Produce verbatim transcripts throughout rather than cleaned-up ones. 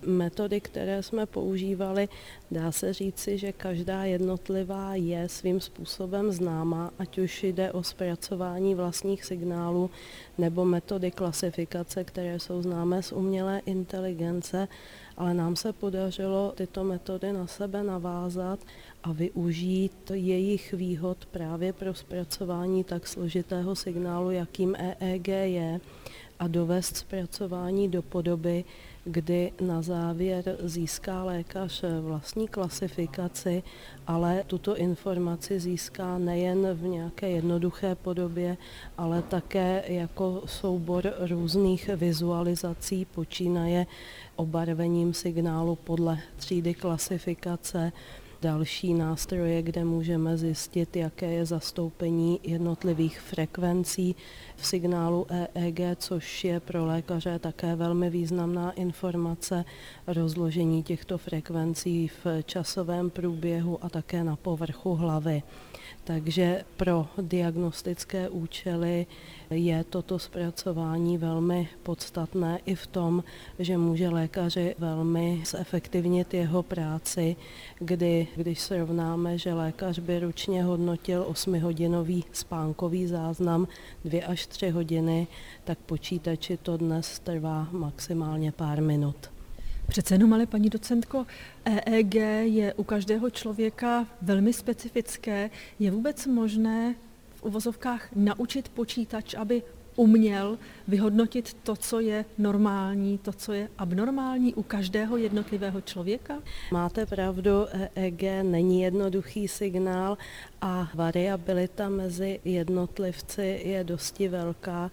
Metody, které jsme používali, dá se říci, že každá jednotlivá je svým způsobem známá, ať už jde o zpracování vlastních signálů nebo metody klasifikace, které jsou známé z umělé inteligence, ale nám se podařilo tyto metody na sebe navázat a využít jejich výhod právě pro zpracování tak složitého signálu, jakým E E G je, a dovést zpracování do podoby, kdy na závěr získá lékař vlastní klasifikaci, ale tuto informaci získá nejen v nějaké jednoduché podobě, ale také jako soubor různých vizualizací, počínaje obarvením signálu podle třídy klasifikace, další nástroje, kde můžeme zjistit, jaké je zastoupení jednotlivých frekvencí v signálu E E G, což je pro lékaře také velmi významná informace, rozložení těchto frekvencí v časovém průběhu a také na povrchu hlavy. Takže pro diagnostické účely je toto zpracování velmi podstatné i v tom, že může lékaři velmi zefektivnit jeho práci, kdy, když srovnáme, že lékař by ručně hodnotil osmihodinový spánkový záznam dvě až tři hodiny, tak počítači to dnes trvá maximálně pár minut. Přece jenom ale, paní docentko, E E G je u každého člověka velmi specifické. Je vůbec možné v uvozovkách naučit počítač, aby uměl vyhodnotit to, co je normální, to, co je abnormální u každého jednotlivého člověka? Máte pravdu, E E G není jednoduchý signál a variabilita mezi jednotlivci je dosti velká.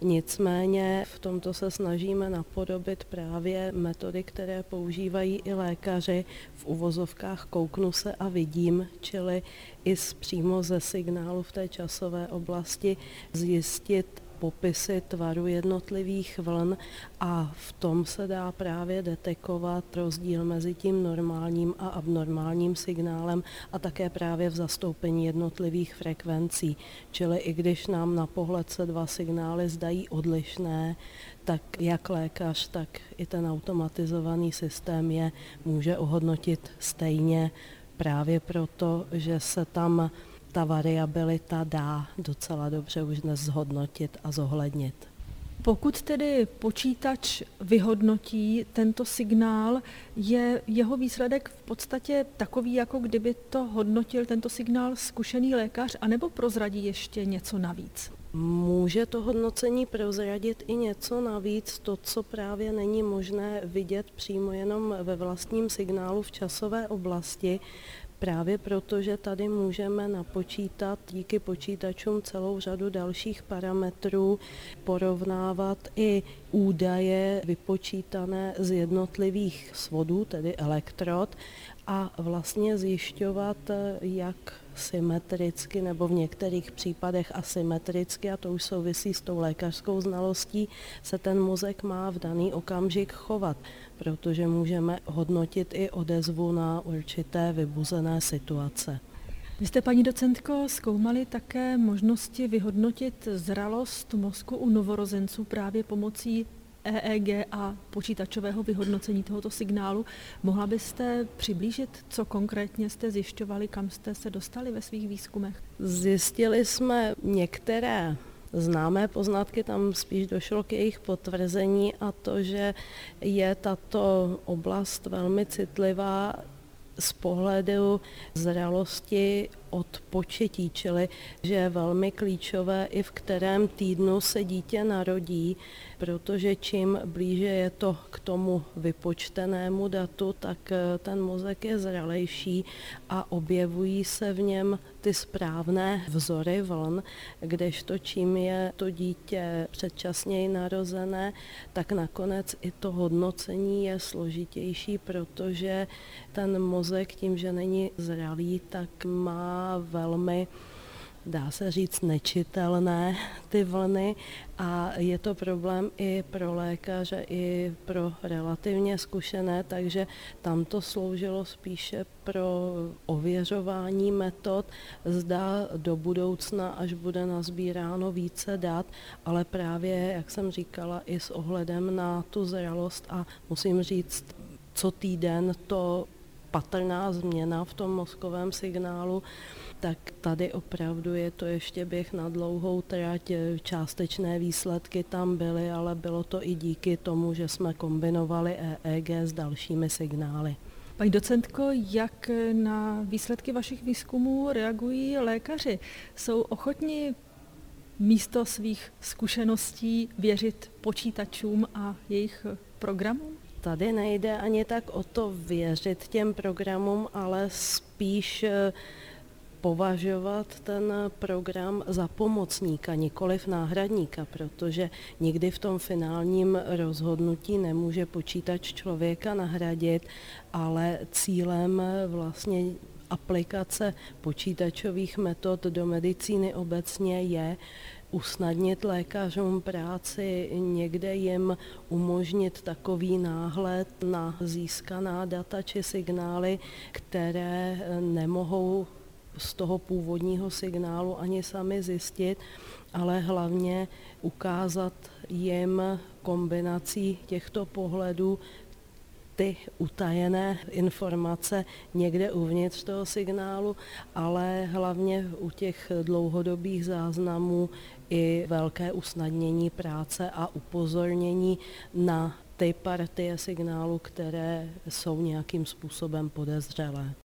Nicméně v tomto se snažíme napodobit právě metody, které používají i lékaři. V uvozovkách kouknu se a vidím, čili i z, přímo ze signálu v té časové oblasti zjistit popisy tvaru jednotlivých vln a v tom se dá právě detekovat rozdíl mezi tím normálním a abnormálním signálem a také právě v zastoupení jednotlivých frekvencí. Čili i když nám na pohled se dva signály zdají odlišné, tak jak lékař, tak i ten automatizovaný systém je může ohodnotit stejně právě proto, že se tam ta variabilita dá docela dobře už dnes zhodnotit a zohlednit. Pokud tedy počítač vyhodnotí tento signál, je jeho výsledek v podstatě takový, jako kdyby to hodnotil tento signál zkušený lékař, anebo prozradí ještě něco navíc? Může to hodnocení prozradit i něco navíc, to, co právě není možné vidět přímo jenom ve vlastním signálu v časové oblasti, právě proto, že tady můžeme napočítat díky počítačům celou řadu dalších parametrů, porovnávat i údaje vypočítané z jednotlivých svodů, tedy elektrod, a vlastně zjišťovat, jak symetricky nebo v některých případech asymetricky, a to už souvisí s tou lékařskou znalostí, se ten mozek má v daný okamžik chovat, protože můžeme hodnotit i odezvu na určité vybuzené situace. Vy jste, paní docentko, zkoumali také možnosti vyhodnotit zralost mozku u novorozenců právě pomocí E E G a počítačového vyhodnocení tohoto signálu. Mohla byste přiblížit, co konkrétně jste zjišťovali, kam jste se dostali ve svých výzkumech? Zjistili jsme některé známé poznatky, tam spíš došlo k jejich potvrzení, a to, že je tato oblast velmi citlivá z pohledu zralosti od početí, čili že je velmi klíčové i v kterém týdnu se dítě narodí, protože čím blíže je to k tomu vypočtenému datu, tak ten mozek je zralejší a objevují se v něm ty správné vzory vln, kdežto čím je to dítě předčasněji narozené, tak nakonec i to hodnocení je složitější, protože ten mozek tím, že není zralý, tak má velmi, dá se říct, nečitelné ty vlny a je to problém i pro lékaře, i pro relativně zkušené, takže tam to sloužilo spíše pro ověřování metod, zda do budoucna, až bude nazbíráno více dat, ale právě, jak jsem říkala, i s ohledem na tu zralost a musím říct, co týden to patrná změna v tom mozkovém signálu, tak tady opravdu je to ještě běh na dlouhou trať. Částečné výsledky tam byly, ale bylo to i díky tomu, že jsme kombinovali E E G s dalšími signály. Paní docentko, jak na výsledky vašich výzkumů reagují lékaři? Jsou ochotni místo svých zkušeností věřit počítačům a jejich programům? Tady nejde ani tak o to věřit těm programům, ale spíš považovat ten program za pomocníka, nikoliv náhradníka, protože nikdy v tom finálním rozhodnutí nemůže počítač člověka nahradit, ale cílem vlastně aplikace počítačových metod do medicíny obecně je usnadnit lékařům práci, někde jim umožnit takový náhled na získaná data či signály, které nemohou z toho původního signálu ani sami zjistit, ale hlavně ukázat jim kombinací těchto pohledů ty utajené informace někde uvnitř toho signálu, ale hlavně u těch dlouhodobých záznamů i velké usnadnění práce a upozornění na ty partie signálu, které jsou nějakým způsobem podezřelé.